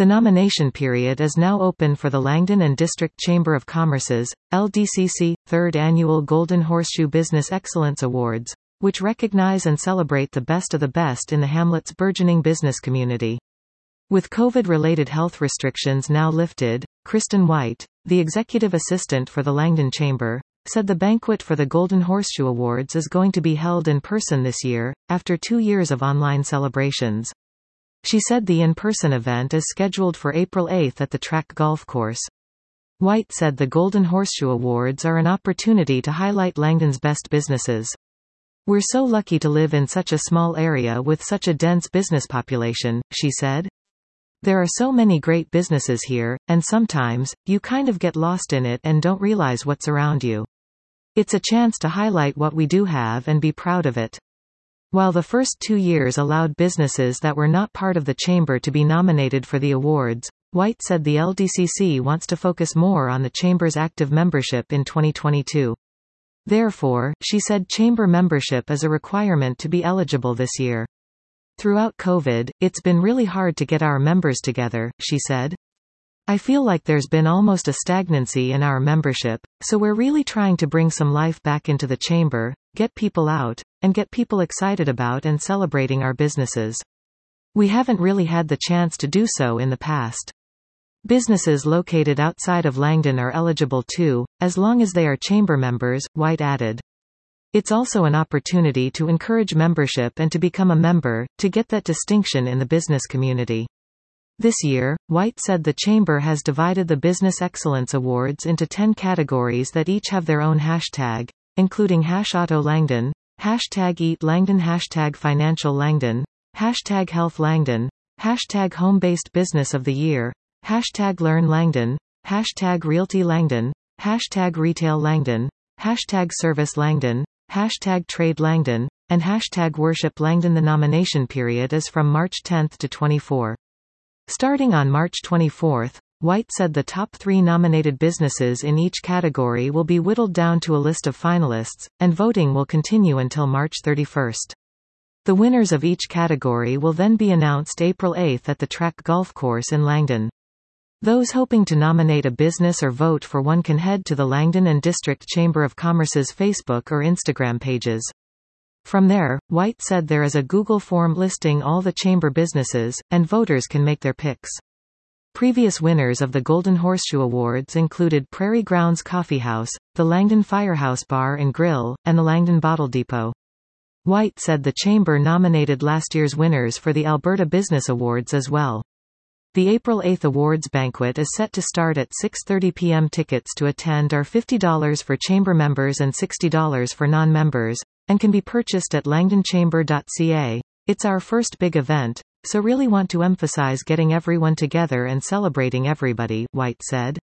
The nomination period is now open for the Langdon and District Chamber of Commerce's, LDCC, 3rd Annual Golden Horseshoe Business Excellence Awards, which recognize and celebrate the best of the best in the hamlet's burgeoning business community. With COVID-related health restrictions now lifted, Kristen White, the executive assistant for the Langdon Chamber, said the banquet for the Golden Horseshoe Awards is going to be held in person this year, after 2 years of online celebrations. She said the in-person event is scheduled for April 8 at the track golf course. White said the Golden Horseshoe Awards are an opportunity to highlight Langdon's best businesses. "We're so lucky to live in such a small area with such a dense business population," she said. "There are so many great businesses here, and sometimes, you kind of get lost in it and don't realize what's around you. It's a chance to highlight what we do have and be proud of it." While the first 2 years allowed businesses that were not part of the chamber to be nominated for the awards, White said the LDCC wants to focus more on the chamber's active membership in 2022. Therefore, she said chamber membership is a requirement to be eligible this year. "Throughout COVID, it's been really hard to get our members together," she said. "I feel like there's been almost a stagnancy in our membership, so we're really trying to bring some life back into the chamber, get people out, and get people excited about and celebrating our businesses. We haven't really had the chance to do so in the past. Businesses located outside of Langdon are eligible too, as long as they are chamber members," White added. "It's also an opportunity to encourage membership and to become a member, to get that distinction in the business community." This year, White said the chamber has divided the Business Excellence Awards into 10 categories that each have their own hashtag, including #AutoLangdon, #EatLangdon, #FinancialLangdon, #HealthLangdon, #Home-Based Business of the Year, #LearnLangdon, #RealtyLangdon, #RetailLangdon, #ServiceLangdon, #TradeLangdon, and #WorshipLangdon. The nomination period is from March 10 to 24. Starting on March 24, White said the top 3 nominated businesses in each category will be whittled down to a list of finalists, and voting will continue until March 31. The winners of each category will then be announced April 8 at the track golf course in Langdon. Those hoping to nominate a business or vote for one can head to the Langdon and District Chamber of Commerce's Facebook or Instagram pages. From there, White said there is a Google form listing all the chamber businesses, and voters can make their picks. Previous winners of the Golden Horseshoe Awards included Prairie Grounds Coffee House, the Langdon Firehouse Bar and Grill, and the Langdon Bottle Depot. White said the chamber nominated last year's winners for the Alberta Business Awards as well. The April 8 awards banquet is set to start at 6:30 p.m. Tickets to attend are $50 for chamber members and $60 for non-members, and can be purchased at langdonchamber.ca. "It's our first big event, so really want to emphasize getting everyone together and celebrating everybody," White said.